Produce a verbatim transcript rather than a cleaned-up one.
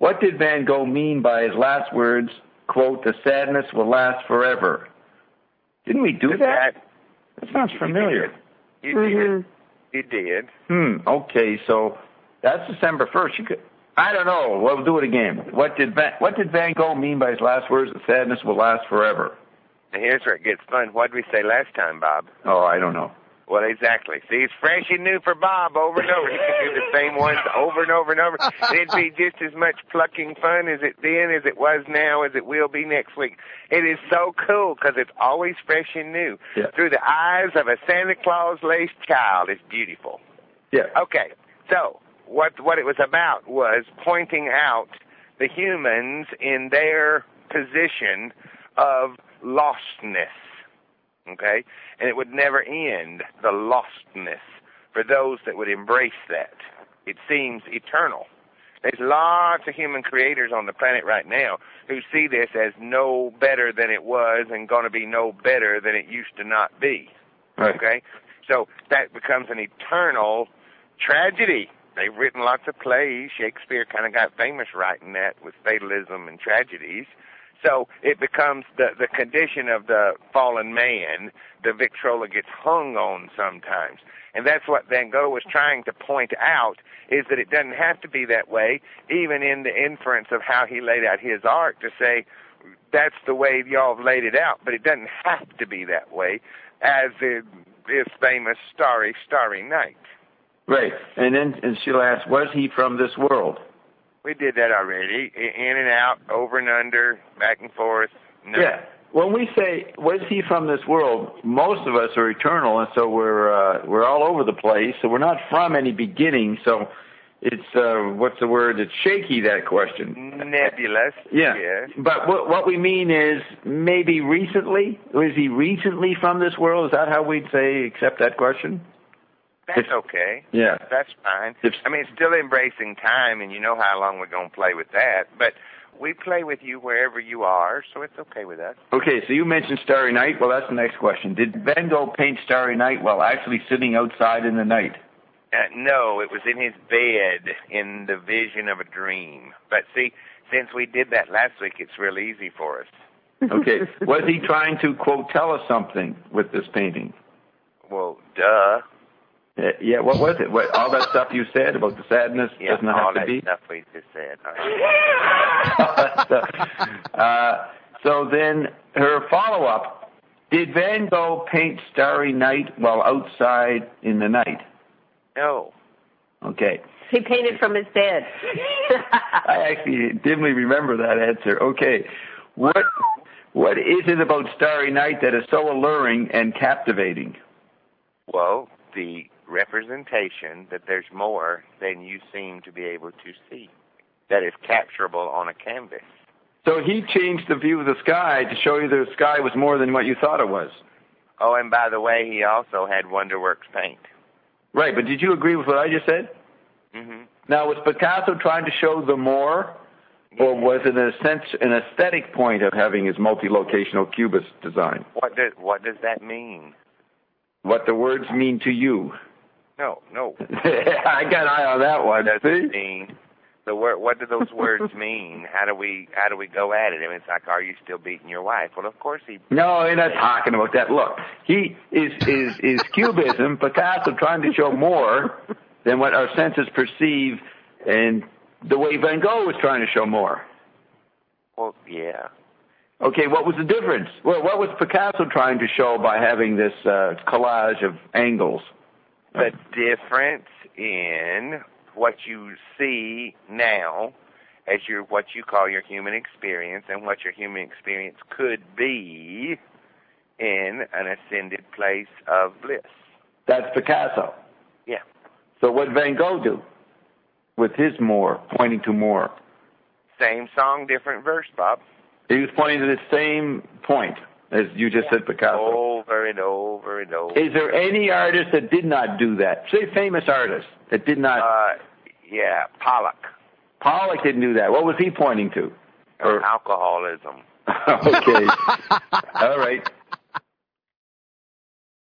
what did Van Gogh mean by his last words, quote, the sadness will last forever? Didn't we do that? That sounds familiar. You Mm-hmm. did. You did. Hmm, okay, so that's December first. You could, I don't know. We'll do it again. What did Van, what did Van Gogh mean by his last words, the sadness will last forever? Now here's where it gets fun. What did we say last time, Bob? Oh, I don't know. Well, exactly. See, it's fresh and new for Bob over and over. He can do the same ones over and over and over. It'd be just as much plucking fun as it then, as it was now, as it will be next week. It is so cool because it's always fresh and new. Yeah. Through the eyes of a Santa Claus-laced child. It's beautiful. Yeah. Okay, so what what it was about was pointing out the humans in their position of lostness. Okay? And it would never end, the lostness, for those that would embrace that. It seems eternal. There's lots of human creators on the planet right now who see this as no better than it was and going to be no better than it used to not be. Right. Okay? So that becomes an eternal tragedy. They've written lots of plays. Shakespeare kind of got famous writing that with fatalism and tragedies. So it becomes the, the condition of the fallen man. The Victrola gets hung on sometimes. And that's what Van Gogh was trying to point out, is that it doesn't have to be that way, even in the inference of how he laid out his art, to say that's the way y'all have laid it out. But it doesn't have to be that way, as in this famous Starry, Starry Night. Right. And then and she'll ask, was he from this world? We did that already. In and out, over and under, back and forth. No. Yeah. When we say, was he from this world, most of us are eternal, and so we're uh, we're all over the place, so we're not from any beginning, so it's, uh, what's the word, it's shaky, that question. Nebulous. Yeah. Yes. But what, what we mean is maybe recently? Was he recently from this world? Is that how we'd say, accept that question? That's okay. Yeah. That's fine. If, I mean, it's still embracing time, and you know how long we're going to play with that. But we play with you wherever you are, so it's okay with us. Okay, so you mentioned Starry Night. Well, that's the next question. Did Van Gogh paint Starry Night while actually sitting outside in the night? Uh, no, it was in his bed in the vision of a dream. But see, since we did that last week, it's real easy for us. Okay. Was he trying to, quote, tell us something with this painting? Well, duh. Uh, yeah, what was it? What, all that stuff you said about the sadness Yeah, doesn't all have to that be? stuff we just said. uh, so then her follow-up, did Van Gogh paint Starry Night while outside in the night? No. Okay. He painted from his bed. I actually dimly remember that answer. Okay. What What is it about Starry Night that is so alluring and captivating? Well, the representation that there's more than you seem to be able to see that is capturable on a canvas. So he changed the view of the sky to show you the sky was more than what you thought it was. Oh, and by the way, he also had Wonderworks paint. Right, but did you agree with what I just said? Mm-hmm. Now, was Picasso trying to show the more, or was it an, sense, an aesthetic point of having his multi-locational cubist design? What does what does that mean? What the words mean to you? No, no. I got an eye on that one. What does See? it mean? The word. What do those words mean? How do we how do we go at it? I mean, it's like, are you still beating your wife? Well, of course he. No, you're not talking about that. Look, he is is is cubism. Picasso trying to show more than what our senses perceive, and the way Van Gogh was trying to show more. Well, yeah. Okay, what was the difference? Well, what was Picasso trying to show by having this uh, collage of angles? The difference in what you see now as your what you call your human experience and what your human experience could be in an ascended place of bliss. That's Picasso. Yeah. So what did Van Gogh do with his more, pointing to more? Same song, different verse, Bob. He was pointing to the same point as you just said, Picasso. Over and over and over. Is there any artist that did not do that? Say famous artist that did not. Uh, yeah, Pollock. Pollock didn't do that. What was he pointing to? Or alcoholism. Okay. All right.